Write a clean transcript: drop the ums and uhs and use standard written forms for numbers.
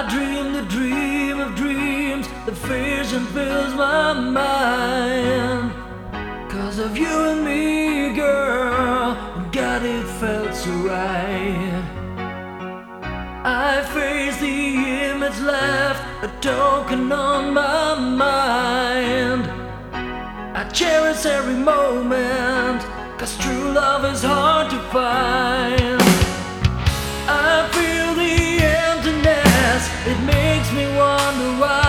dream the dream of dreams, the vision fills my mind. 'Cause of you and me, girl, God, it felt so right. I face the image left, a token on my mind. I cherish every moment, 'cause true love is hard to find. I feel the emptiness, it makes me wonder why